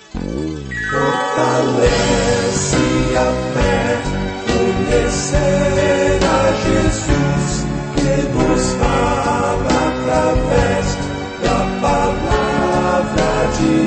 Fortalece a fé, conhecer a Jesus, que nos fala através da palavra de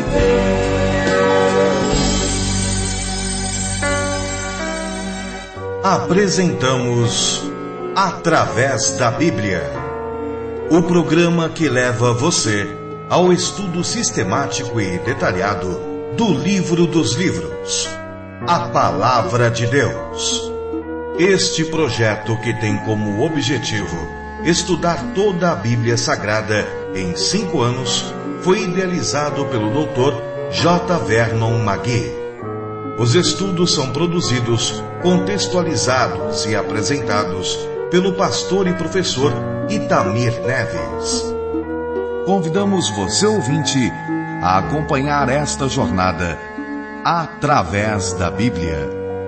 Deus. Apresentamos Através da Bíblia, o programa que leva você ao estudo sistemático e detalhado do livro dos livros, a Palavra de Deus. Este projeto, que tem como objetivo estudar toda a Bíblia Sagrada em 5 anos, foi idealizado pelo Dr. J. Vernon McGee. Os estudos são produzidos, contextualizados e apresentados pelo pastor e professor Itamir Neves. Convidamos você, ouvinte, a acompanhar esta jornada através da Bíblia.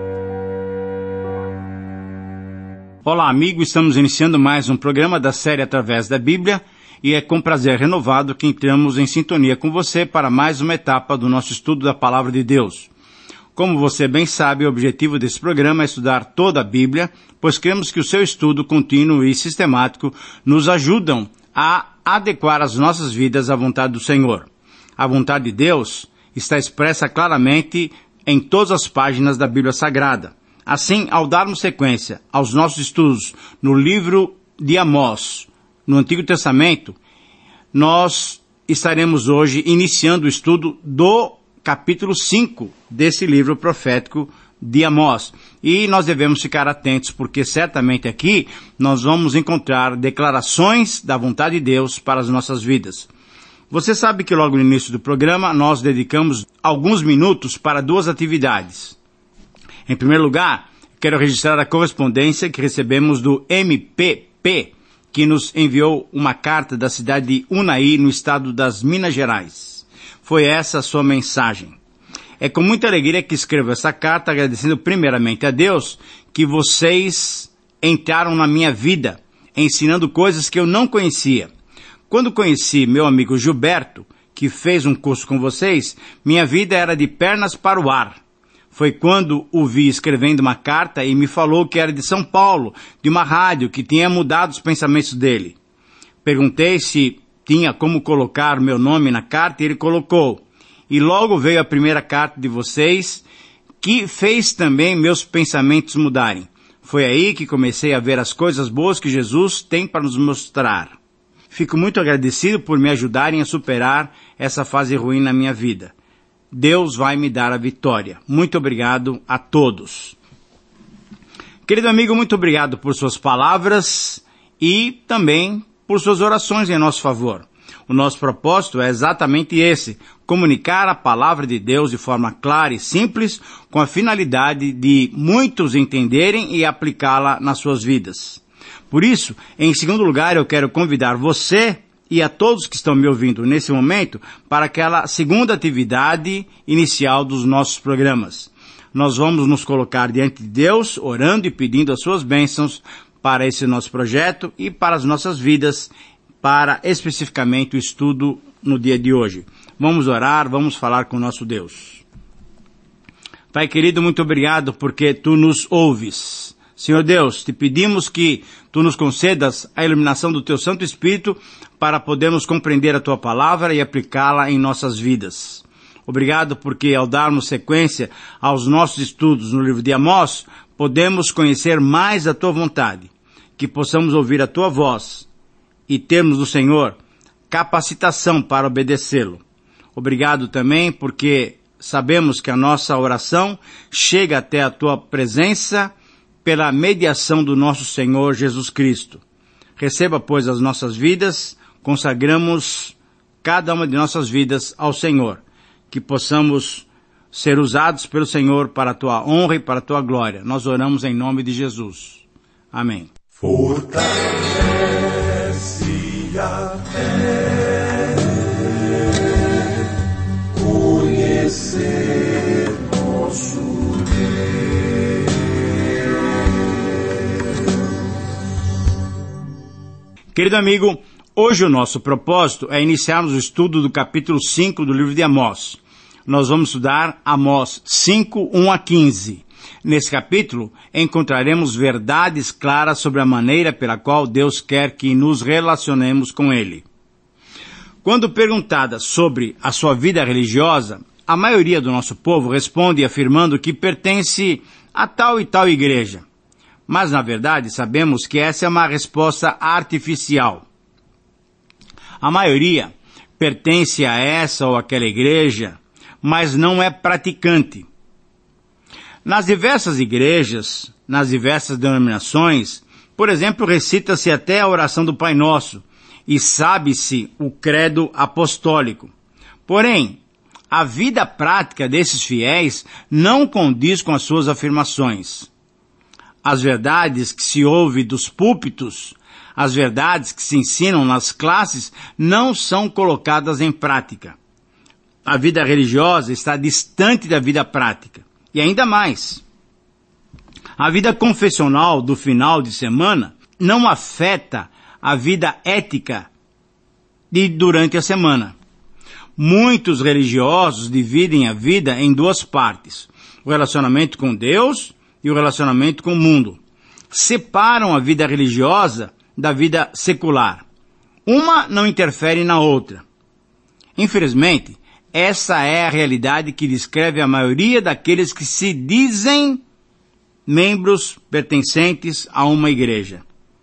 Olá, amigo, estamos iniciando mais um programa da série Através da Bíblia e é com prazer renovado que entramos em sintonia com você para mais uma etapa do nosso estudo da Palavra de Deus. Como você bem sabe, o objetivo desse programa é estudar toda a Bíblia, pois cremos que o seu estudo contínuo e sistemático nos ajudam a adequar as nossas vidas à vontade do Senhor. A vontade de Deus está expressa claramente em todas as páginas da Bíblia Sagrada. Assim, ao darmos sequência aos nossos estudos no livro de Amós, no Antigo Testamento, nós estaremos hoje iniciando o estudo do capítulo 5 desse livro profético de Amós. E nós devemos ficar atentos, porque certamente aqui nós vamos encontrar declarações da vontade de Deus para as nossas vidas. Você sabe que logo no início do programa nós dedicamos alguns minutos para 2 atividades. Em primeiro lugar, quero registrar a correspondência que recebemos do MPP, que nos enviou uma carta da cidade de Unai, no estado das Minas Gerais. Foi essa a sua mensagem. É com muita alegria que escrevo essa carta, agradecendo primeiramente a Deus que vocês entraram na minha vida, ensinando coisas que eu não conhecia. Quando conheci meu amigo Gilberto, que fez um curso com vocês, minha vida era de pernas para o ar. Foi quando o vi escrevendo uma carta e me falou que era de São Paulo, de uma rádio que tinha mudado os pensamentos dele. Perguntei se tinha como colocar meu nome na carta e ele colocou. E logo veio a primeira carta de vocês, que fez também meus pensamentos mudarem. Foi aí que comecei a ver as coisas boas que Jesus tem para nos mostrar. Fico muito agradecido por me ajudarem a superar essa fase ruim na minha vida. Deus vai me dar a vitória. Muito obrigado a todos. Querido amigo, muito obrigado por suas palavras e também por suas orações em nosso favor. O nosso propósito é exatamente esse: comunicar a palavra de Deus de forma clara e simples, com a finalidade de muitos entenderem e aplicá-la nas suas vidas. Por isso, em segundo lugar, eu quero convidar você e a todos que estão me ouvindo nesse momento para aquela segunda atividade inicial dos nossos programas. Nós vamos nos colocar diante de Deus, orando e pedindo as suas bênçãos para esse nosso projeto e para as nossas vidas, para especificamente o estudo no dia de hoje. Vamos orar, vamos falar com o nosso Deus. Pai querido, muito obrigado porque Tu nos ouves. Senhor Deus, te pedimos que Tu nos concedas a iluminação do Teu Santo Espírito para podermos compreender a Tua palavra e aplicá-la em nossas vidas. Obrigado porque ao darmos sequência aos nossos estudos no livro de Amós, podemos conhecer mais a Tua vontade, que possamos ouvir a Tua voz e termos do Senhor capacitação para obedecê-lo. Obrigado também porque sabemos que a nossa oração chega até a Tua presença pela mediação do nosso Senhor Jesus Cristo. Receba, pois, as nossas vidas, consagramos cada uma de nossas vidas ao Senhor, que possamos ser usados pelo Senhor para a Tua honra e para a Tua glória. Nós oramos em nome de Jesus. Amém. Fortalece a fé, conhecer nosso Deus. Querido amigo, hoje o nosso propósito é iniciarmos o estudo do capítulo 5 do livro de Amós. nós vamos estudar Amós 5, 1 a 15. Nesse capítulo, encontraremos verdades claras sobre a maneira pela qual Deus quer que nos relacionemos com Ele. Quando perguntada sobre a sua vida religiosa, a maioria do nosso povo responde afirmando que pertence a tal e tal igreja. Mas, na verdade, sabemos que essa é uma resposta artificial. A maioria pertence a essa ou aquela igreja, mas não é praticante. Nas diversas igrejas, nas diversas denominações, por exemplo, recita-se até a oração do Pai Nosso e sabe-se o credo apostólico. Porém, a vida prática desses fiéis não condiz com as suas afirmações. As verdades que se ouve dos púlpitos, as verdades que se ensinam nas classes, não são colocadas em prática. A vida religiosa está distante da vida prática. E ainda mais, a vida confessional do final de semana não afeta a vida ética de durante a semana. Muitos religiosos dividem a vida em duas partes, o relacionamento com Deus e o relacionamento com o mundo. Separam a vida religiosa da vida secular. Uma não interfere na outra. Infelizmente, essa é a realidade que descreve a maioria daqueles que se dizem membros pertencentes a uma igreja.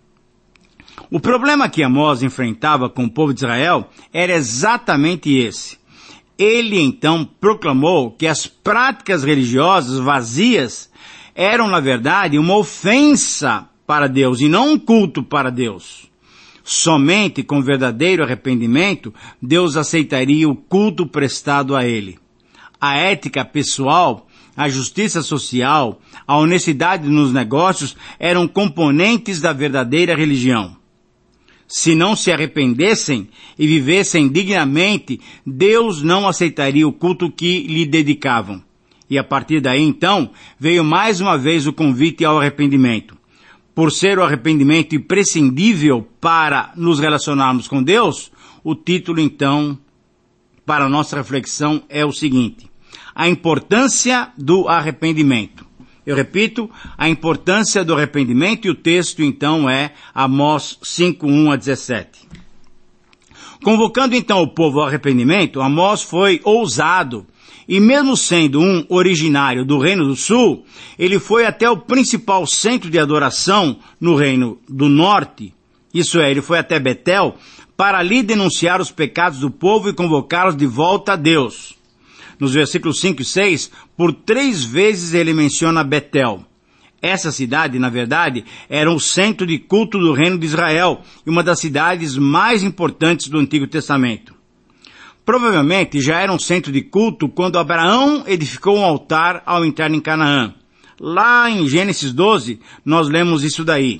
O problema que Amós enfrentava com o povo de Israel era exatamente esse. Ele então proclamou que as práticas religiosas vazias eram, na verdade, uma ofensa para Deus e não um culto para Deus. Somente com verdadeiro arrependimento, Deus aceitaria o culto prestado a Ele. A ética pessoal, a justiça social, a honestidade nos negócios eram componentes da verdadeira religião. Se não se arrependessem e vivessem dignamente, Deus não aceitaria o culto que lhe dedicavam. E a partir daí, então, veio mais uma vez o convite ao arrependimento. Por ser o arrependimento imprescindível para nos relacionarmos com Deus, o título, então, para a nossa reflexão é o seguinte: a importância do arrependimento. Eu repito, a importância do arrependimento, e o texto, então, é Amós 5, 1 a 17. Convocando, então, o povo ao arrependimento, Amós foi ousado. E mesmo sendo um originário do Reino do Sul, ele foi até o principal centro de adoração no Reino do Norte, isso é, ele foi até Betel, para ali denunciar os pecados do povo e convocá-los de volta a Deus. Nos versículos 5 e 6, por 3 vezes ele menciona Betel. Essa cidade, na verdade, era o centro de culto do Reino de Israel e uma das cidades mais importantes do Antigo Testamento. Provavelmente já era um centro de culto quando Abraão edificou um altar ao entrar em Canaã. Lá em Gênesis 12, nós lemos isso daí.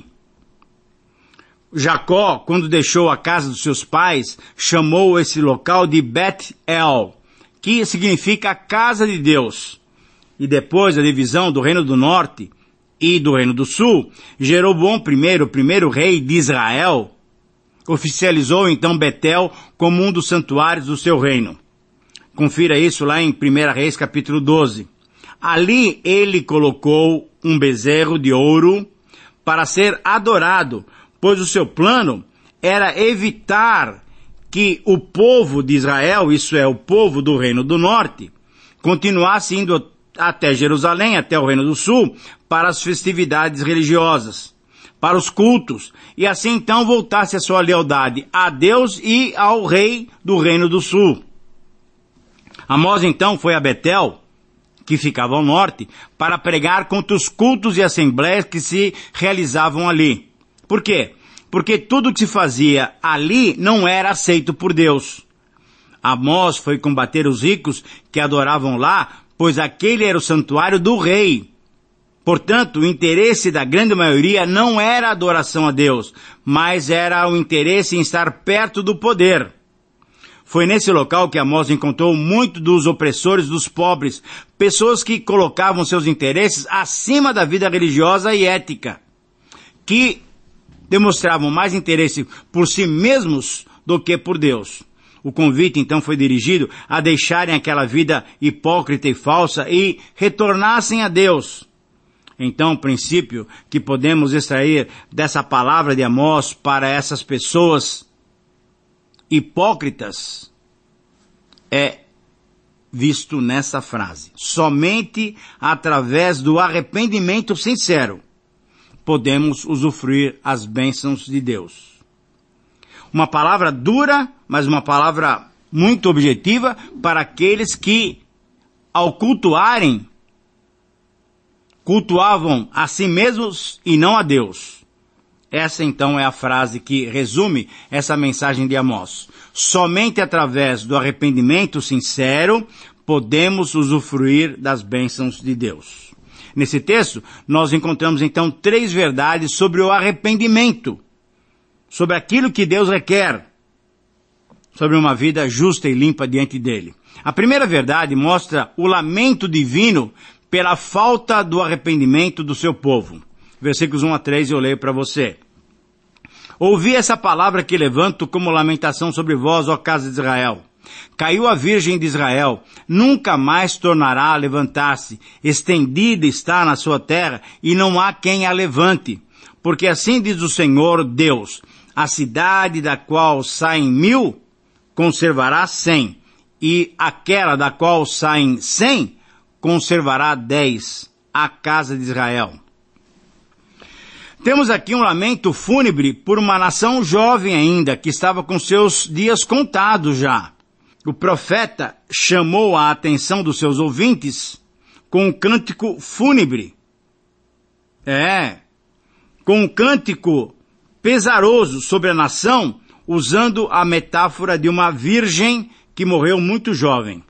Jacó, quando deixou a casa dos seus pais, chamou esse local de Bet-El, que significa a casa de Deus. E depois da divisão do Reino do Norte e do Reino do Sul, Jeroboão I, o primeiro rei de Israel, oficializou então Betel como um dos santuários do seu reino. Confira isso lá em 1 Reis capítulo 12. Ali ele colocou um bezerro de ouro para ser adorado, pois o seu plano era evitar que o povo de Israel, isso é, o povo do Reino do Norte, continuasse indo até Jerusalém, até o Reino do Sul, para as festividades religiosas, para os cultos, e assim então voltasse a sua lealdade a Deus e ao rei do Reino do Sul. Amós então foi a Betel, que ficava ao norte, para pregar contra os cultos e assembleias que se realizavam ali. Por quê? Porque tudo que se fazia ali não era aceito por Deus. Amós foi combater os ricos que adoravam lá, pois aquele era o santuário do rei. Portanto, o interesse da grande maioria não era a adoração a Deus, mas era o interesse em estar perto do poder. Foi nesse local que Amós encontrou muito dos opressores dos pobres, pessoas que colocavam seus interesses acima da vida religiosa e ética, que demonstravam mais interesse por si mesmos do que por Deus. O convite então foi dirigido a deixarem aquela vida hipócrita e falsa e retornassem a Deus. Então, o princípio que podemos extrair dessa palavra de Amós para essas pessoas hipócritas é visto nessa frase. Somente através do arrependimento sincero podemos usufruir as bênçãos de Deus. Uma palavra dura, mas uma palavra muito objetiva para aqueles que, ao cultuavam a si mesmos e não a Deus. Essa então é a frase que resume essa mensagem de Amós. Somente através do arrependimento sincero podemos usufruir das bênçãos de Deus. Nesse texto, nós encontramos então 3 verdades sobre o arrependimento, sobre aquilo que Deus requer, sobre uma vida justa e limpa diante dele. A primeira verdade mostra o lamento divino pela falta do arrependimento do seu povo. Versículos 1 a 3 eu leio para você. Ouvi essa palavra que levanto como lamentação sobre vós, ó casa de Israel. Caiu a Virgem de Israel, nunca mais tornará a levantar-se, estendida está na sua terra, e não há quem a levante. Porque assim diz o Senhor Deus, a cidade da qual saem 1000, conservará 100, e aquela da qual saem 100, conservará 10, a casa de Israel. Temos aqui um lamento fúnebre por uma nação jovem ainda, que estava com seus dias contados já. O profeta chamou a atenção dos seus ouvintes com um cântico fúnebre. Com um cântico pesaroso sobre a nação, usando a metáfora de uma virgem que morreu muito jovem.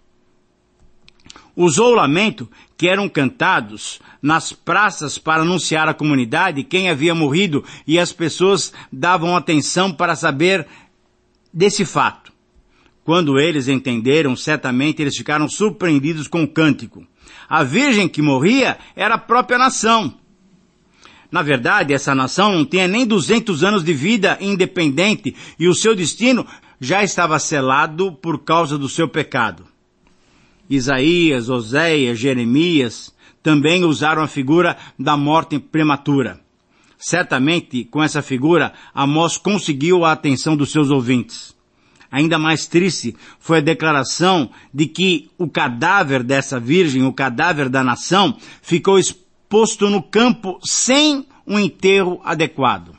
Usou o lamento que eram cantados nas praças para anunciar à comunidade quem havia morrido, e as pessoas davam atenção para saber desse fato. Quando eles entenderam, certamente eles ficaram surpreendidos com o cântico. A virgem que morria era a própria nação. Na verdade, essa nação não tinha nem 200 anos de vida independente, e o seu destino já estava selado por causa do seu pecado. Isaías, Oséias, Jeremias também usaram a figura da morte prematura. Certamente, com essa figura, Amós conseguiu a atenção dos seus ouvintes. Ainda mais triste foi a declaração de que o cadáver dessa virgem, o cadáver da nação, ficou exposto no campo sem um enterro adequado.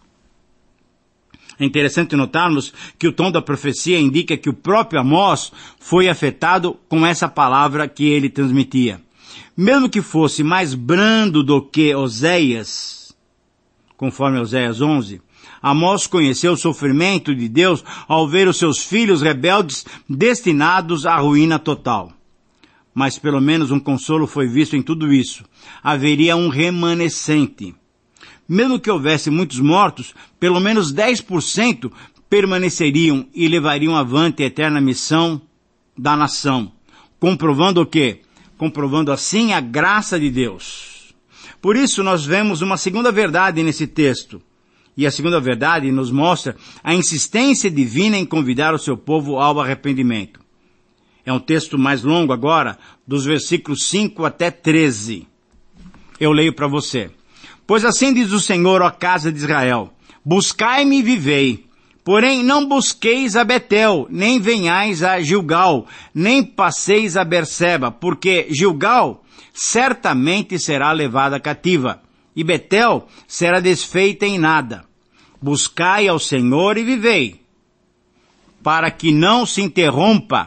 É interessante notarmos que o tom da profecia indica que o próprio Amós foi afetado com essa palavra que ele transmitia. Mesmo que fosse mais brando do que Oséias, conforme Oséias 11, Amós conheceu o sofrimento de Deus ao ver os seus filhos rebeldes destinados à ruína total. Mas pelo menos um consolo foi visto em tudo isso. Haveria um remanescente. Mesmo que houvesse muitos mortos, pelo menos 10% permaneceriam e levariam avante a eterna missão da nação. Comprovando o quê? Comprovando assim a graça de Deus. Por isso nós vemos uma segunda verdade nesse texto. E a segunda verdade nos mostra a insistência divina em convidar o seu povo ao arrependimento. É um texto mais longo agora, dos versículos 5 até 13. Eu leio para você. Pois assim diz o Senhor, ó casa de Israel, buscai-me e vivei. Porém não busqueis a Betel, nem venhais a Gilgal, nem passeis a Berseba, porque Gilgal certamente será levada cativa, e Betel será desfeita em nada. Buscai ao Senhor e vivei, para que não se interrompa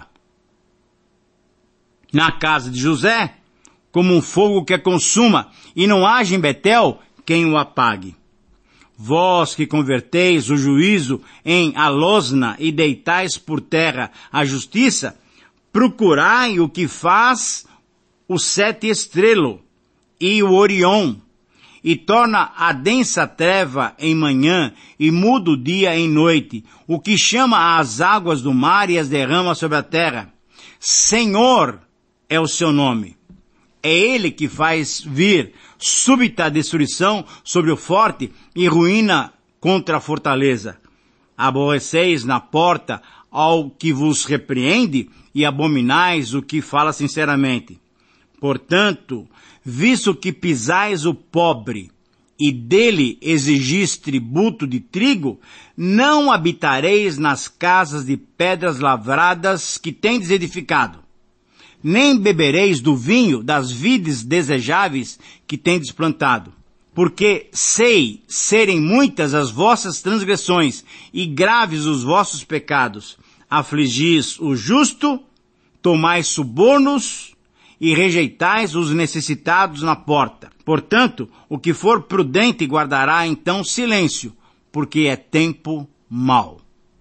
na casa de José, como um fogo que a consuma, e não haja em Betel quem o apague. Vós que converteis o juízo em alosna e deitais por terra a justiça, procurai o que faz o 7 estrelo e o Orion, e torna a densa treva em manhã e muda o dia em noite, o que chama as águas do mar e as derrama sobre a terra. Senhor é o seu nome. É ele que faz vir súbita destruição sobre o forte e ruína contra a fortaleza. Aborreceis na porta ao que vos repreende e abominais o que fala sinceramente. Portanto, visto que pisais o pobre e dele exigis tributo de trigo, não habitareis nas casas de pedras lavradas que tendes edificado, nem bebereis do vinho das vides desejáveis que tendes plantado. Porque sei serem muitas as vossas transgressões e graves os vossos pecados. Afligis o justo, tomais subornos e rejeitais os necessitados na porta. Portanto, o que for prudente guardará então silêncio, porque é tempo mau.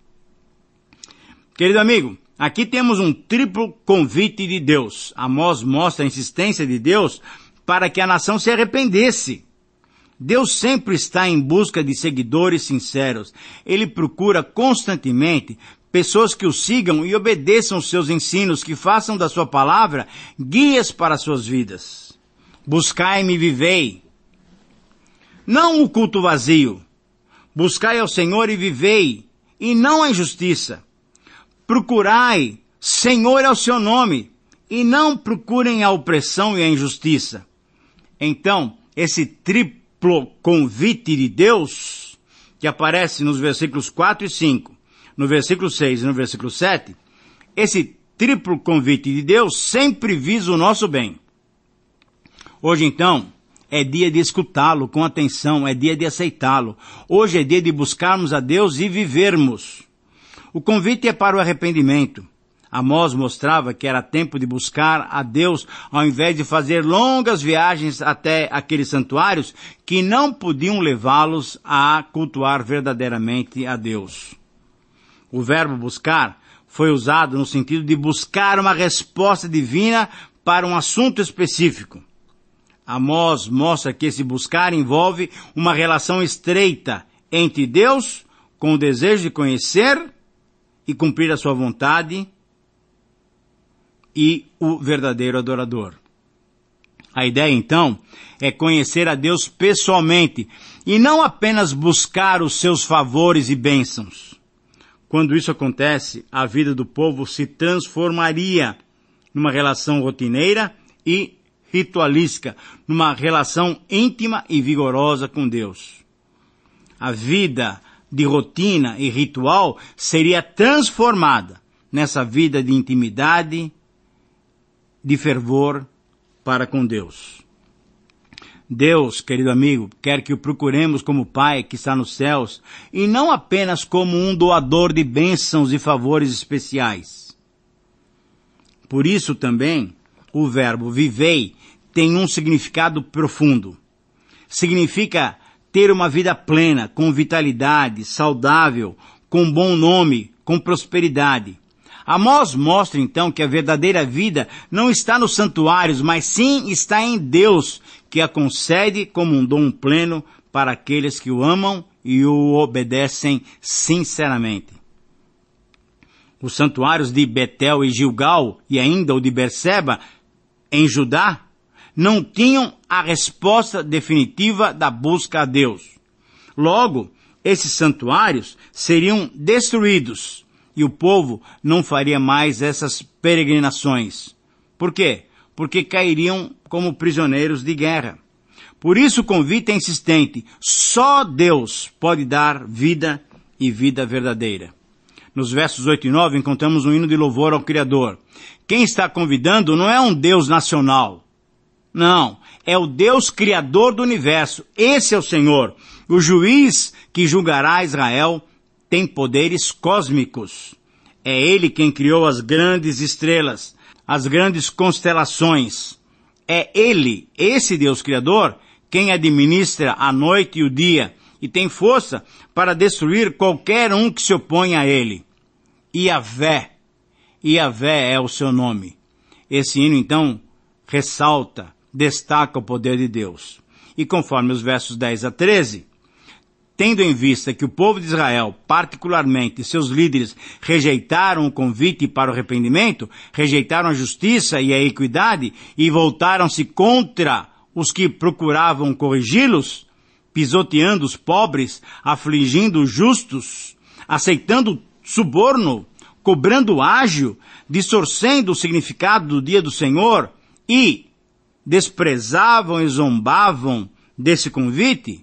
Querido amigo, aqui temos um triplo convite de Deus. Amós mostra a insistência de Deus para que a nação se arrependesse. Deus sempre está em busca de seguidores sinceros. Ele procura constantemente pessoas que o sigam e obedeçam os seus ensinos, que façam da sua palavra guias para as suas vidas. Buscai-me e vivei. Não o culto vazio. Buscai ao Senhor e vivei, e não a injustiça. Procurai, Senhor é o seu nome, e não procurem a opressão e a injustiça. Então, esse triplo convite de Deus, que aparece nos versículos 4 e 5, no versículo 6 e no versículo 7, esse triplo convite de Deus sempre visa o nosso bem. Hoje, então, é dia de escutá-lo com atenção, é dia de aceitá-lo. Hoje é dia de buscarmos a Deus e vivermos. O convite é para o arrependimento. Amós mostrava que era tempo de buscar a Deus ao invés de fazer longas viagens até aqueles santuários que não podiam levá-los a cultuar verdadeiramente a Deus. O verbo buscar foi usado no sentido de buscar uma resposta divina para um assunto específico. Amós mostra que esse buscar envolve uma relação estreita entre Deus com o desejo de conhecer e cumprir a sua vontade e o verdadeiro adorador. A ideia, então, é conhecer a Deus pessoalmente e não apenas buscar os seus favores e bênçãos. Quando isso acontece, a vida do povo se transformaria numa relação rotineira e ritualística, numa relação íntima e vigorosa com Deus. A vida de rotina e ritual seria transformada nessa vida de intimidade, de fervor para com Deus. Deus, querido amigo, quer que o procuremos como Pai que está nos céus e não apenas como um doador de bênçãos e favores especiais. Por isso também, o verbo vivei tem um significado profundo. Significa ter uma vida plena, com vitalidade, saudável, com bom nome, com prosperidade. Amós mostra então que a verdadeira vida não está nos santuários, mas sim está em Deus, que a concede como um dom pleno para aqueles que o amam e o obedecem sinceramente. Os santuários de Betel e Gilgal, e ainda o de Berseba, em Judá, não tinham a resposta definitiva da busca a Deus. Logo, esses santuários seriam destruídos e o povo não faria mais essas peregrinações. Por quê? Porque cairiam como prisioneiros de guerra. Por isso o convite é insistente. Só Deus pode dar vida e vida verdadeira. Nos versos 8 e 9 encontramos um hino de louvor ao Criador. Quem está convidando não é um Deus nacional. Não, é o Deus Criador do universo. Esse é o Senhor. O juiz que julgará Israel tem poderes cósmicos. É Ele quem criou as grandes estrelas, as grandes constelações. É Ele, esse Deus Criador, quem administra a noite e o dia e tem força para destruir qualquer um que se oponha a Ele. Iavé é o seu nome. Esse hino, então, ressalta, destaca o poder de Deus. E conforme os versos 10 a 13, tendo em vista que o povo de Israel, particularmente seus líderes, rejeitaram o convite para o arrependimento, rejeitaram a justiça e a equidade e voltaram-se contra os que procuravam corrigi-los, pisoteando os pobres, afligindo os justos, aceitando suborno, cobrando ágio, distorcendo o significado do dia do Senhor e desprezavam e zombavam desse convite,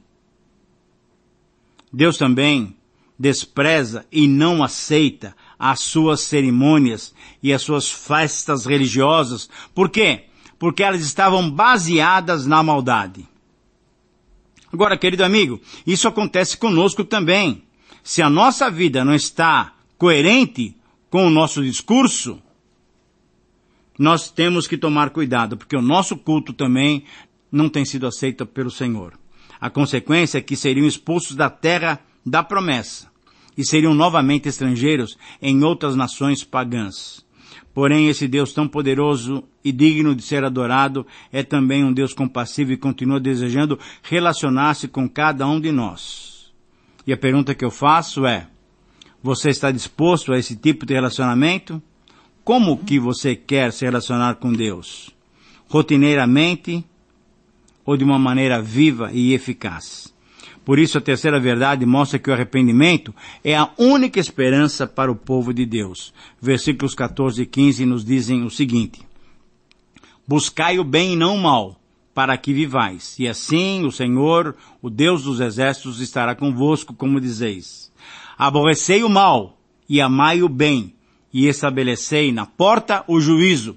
Deus também despreza e não aceita as suas cerimônias e as suas festas religiosas. Por quê? Porque elas estavam baseadas na maldade. Agora, querido amigo, isso acontece conosco também. Se a nossa vida não está coerente com o nosso discurso, nós temos que tomar cuidado, porque o nosso culto também não tem sido aceito pelo Senhor. A consequência é que seriam expulsos da terra da promessa e seriam novamente estrangeiros em outras nações pagãs. Porém, esse Deus tão poderoso e digno de ser adorado é também um Deus compassivo e continua desejando relacionar-se com cada um de nós. E a pergunta que eu faço é: você está disposto a esse tipo de relacionamento? Como que você quer se relacionar com Deus? Rotineiramente ou de uma maneira viva e eficaz? Por isso, a terceira verdade mostra que o arrependimento é a única esperança para o povo de Deus. Versículos 14 e 15 nos dizem o seguinte: buscai o bem e não o mal, para que vivais, e assim o Senhor, o Deus dos exércitos, estará convosco, como dizeis. Aborrecei o mal e amai o bem, e estabelecei na porta o juízo.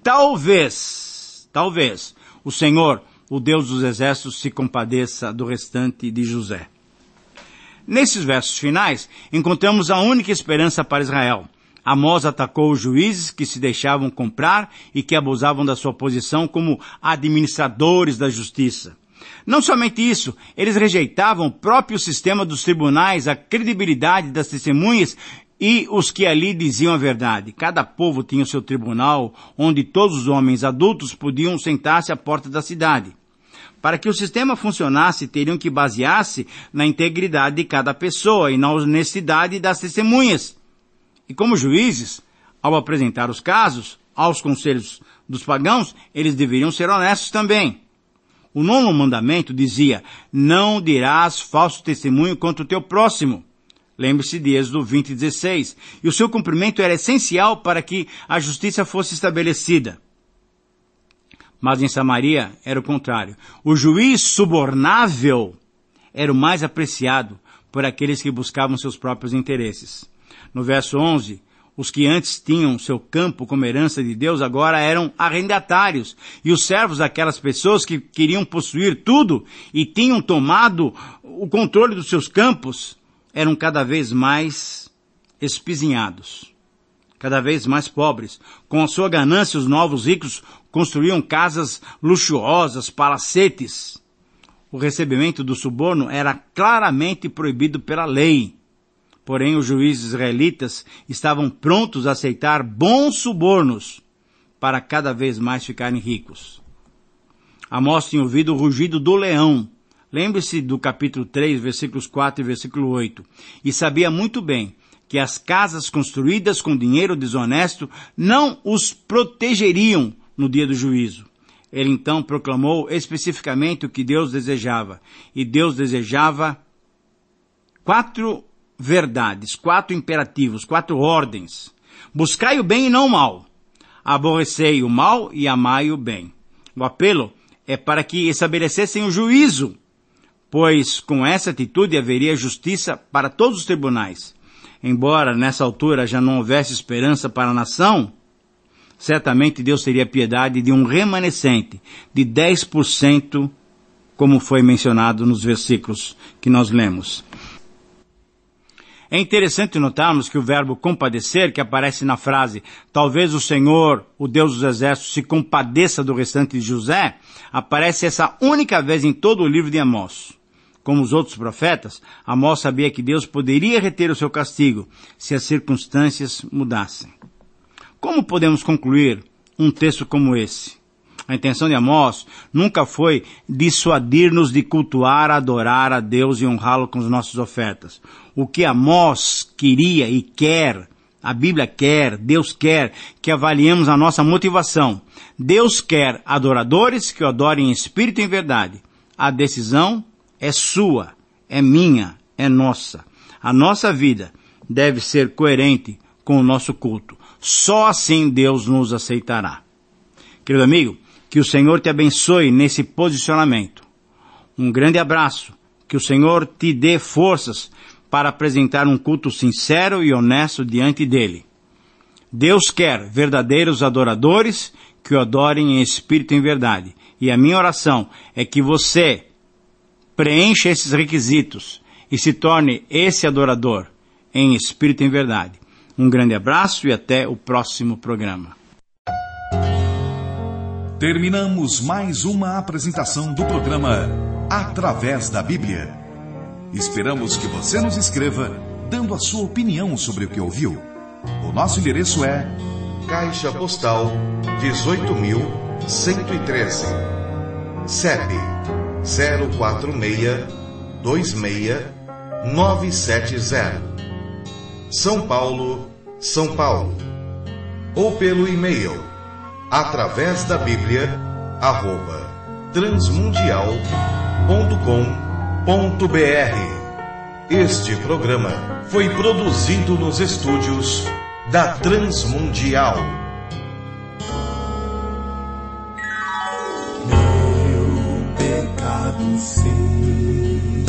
Talvez, o Senhor, o Deus dos exércitos, se compadeça do restante de José. Nesses versos finais, encontramos a única esperança para Israel. Amós atacou os juízes que se deixavam comprar e que abusavam da sua posição como administradores da justiça. Não somente isso, eles rejeitavam o próprio sistema dos tribunais, a credibilidade das testemunhas e os que ali diziam a verdade. Cada povo tinha o seu tribunal, onde todos os homens adultos podiam sentar-se à porta da cidade. Para que o sistema funcionasse, teriam que basear-se na integridade de cada pessoa e na honestidade das testemunhas. E como juízes, ao apresentar os casos aos conselhos dos pagãos, eles deveriam ser honestos também. O 9º mandamento dizia: não dirás falso testemunho contra o teu próximo. Lembre-se de Êxodo 20:16. E o seu cumprimento era essencial para que a justiça fosse estabelecida. Mas em Samaria era o contrário. O juiz subornável era o mais apreciado por aqueles que buscavam seus próprios interesses. No verso 11, os que antes tinham seu campo como herança de Deus agora eram arrendatários, e os servos daquelas pessoas que queriam possuir tudo e tinham tomado o controle dos seus campos eram cada vez mais espizinhados, cada vez mais pobres. Com a sua ganância, os novos ricos construíam casas luxuosas, palacetes. O recebimento do suborno era claramente proibido pela lei. Porém, os juízes israelitas estavam prontos a aceitar bons subornos para cada vez mais ficarem ricos. Amós tinha ouvido o rugido do leão. Lembre-se do capítulo 3, versículos 4 e versículo 8. E sabia muito bem que as casas construídas com dinheiro desonesto não os protegeriam no dia do juízo. Ele então proclamou especificamente o que Deus desejava. E Deus desejava 4 verdades, 4 imperativos, 4 ordens. Buscai o bem e não o mal. Aborrecei o mal e amai o bem. O apelo é para que estabelecessem o juízo, pois com essa atitude haveria justiça para todos os tribunais. Embora nessa altura já não houvesse esperança para a nação, certamente Deus teria piedade de um remanescente de 10%, como foi mencionado nos versículos que nós lemos. É interessante notarmos que o verbo compadecer, que aparece na frase, talvez o Senhor, o Deus dos exércitos, se compadeça do restante de José, aparece essa única vez em todo o livro de Amós. Como os outros profetas, Amós sabia que Deus poderia reter o seu castigo se as circunstâncias mudassem. Como podemos concluir um texto como esse? A intenção de Amós nunca foi dissuadir-nos de cultuar, adorar a Deus e honrá-lo com as nossas ofertas. O que Amós queria e quer, a Bíblia quer, Deus quer que avaliemos a nossa motivação. Deus quer adoradores que o adorem em espírito e em verdade. A decisão é sua, é minha, é nossa. A nossa vida deve ser coerente com o nosso culto. Só assim Deus nos aceitará. Querido amigo, que o Senhor te abençoe nesse posicionamento. Um grande abraço. Que o Senhor te dê forças para apresentar um culto sincero e honesto diante dele. Deus quer verdadeiros adoradores que o adorem em espírito e em verdade. E a minha oração é que você preencha esses requisitos e se torne esse adorador em espírito e em verdade. Um grande abraço e até o próximo programa. Terminamos mais uma apresentação do programa Através da Bíblia. Esperamos que você nos escreva dando a sua opinião sobre o que ouviu. O nosso endereço é Caixa Postal 18.113, CEP 04626-970, São Paulo, São Paulo. Ou pelo e-mail através da Bíblia @transmundial.com.br. Este programa foi produzido nos estúdios da Transmundial. Meu pecado sim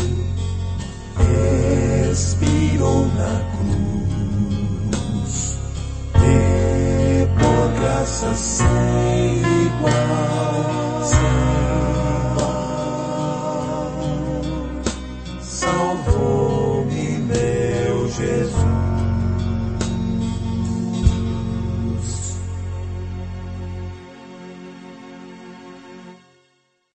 expirou na cruz, e por graça sim